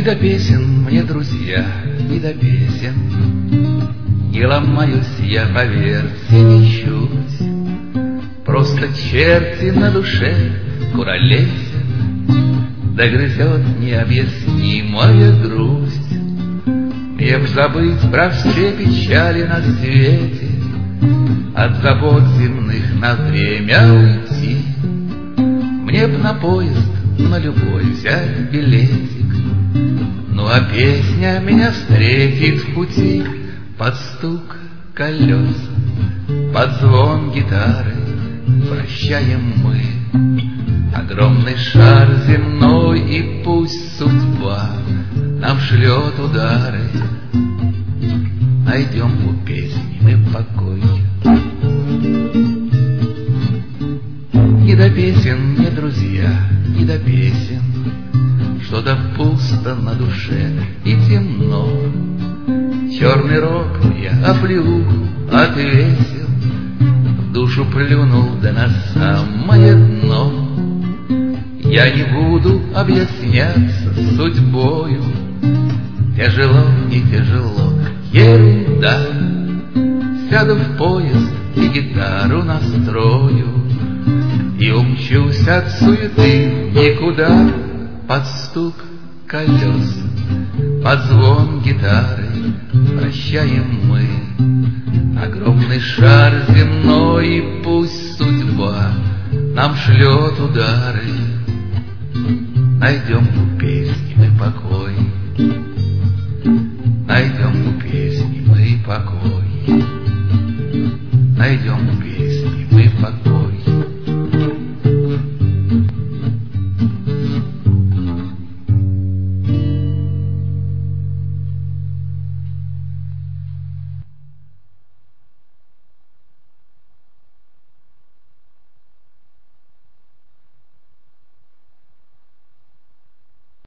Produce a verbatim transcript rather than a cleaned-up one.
до песен мне, друзья, не до песен. Не ломаюсь я по версии ничуть, просто черти на душе куролесен, да грызет необъяснимая грусть. Мне б забыть про все печали на свете, от забот земных на время уйти. Мне б на поезд, на любой взять билетик, ну а песня меня встретит в пути под стук колес, под звон гитары. Прощаем мы огромный шар земной, и пусть судьба нам шлет удары, найдем у песни мы покой. Не до песен мне, друзья, не до песен, что-то пусто на душе и темно. Черный рог я оплеуху отвесил, в душу плюнул да на самое дно. Я не буду объясняться с судьбою, тяжело, не тяжело, ерунда. Сяду в поезд и гитару настрою, и умчусь от суеты никуда, под стук колес, под звон гитары. Прощаем мы огромный шар земной, и пусть судьба нам шлет удары, найдем у песни мы покой, найдем у песни мы покой, найдем у песни.